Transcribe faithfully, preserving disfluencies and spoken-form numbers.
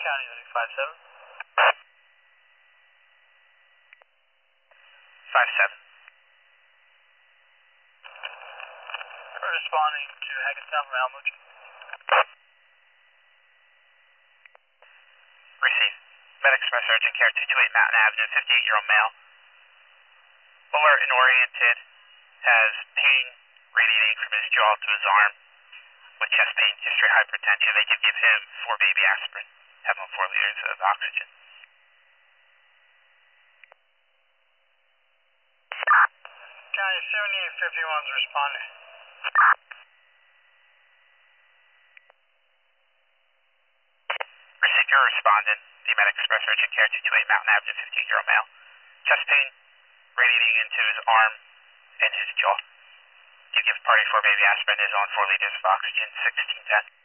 County, five seven. five seven. We're responding to Hackettstown from Almuch. Receive. MedExpress urgent care, two two eight Mountain Avenue, fifty-eight-year-old male. Alert and oriented, has pain radiating from his jaw to his arm, with chest pain, history of hypertension. They can give him four baby aspirin, have him four liters of oxygen. County, seventy-eight fifty-one is responding. Receive your respondent, the MedExpress urgent care, two two eight Mountain Avenue, fifty-eight-year-old male. Chest pain radiating into his arm and his jaw. You give party four baby aspirin, is on four liters of oxygen, sixteen ten.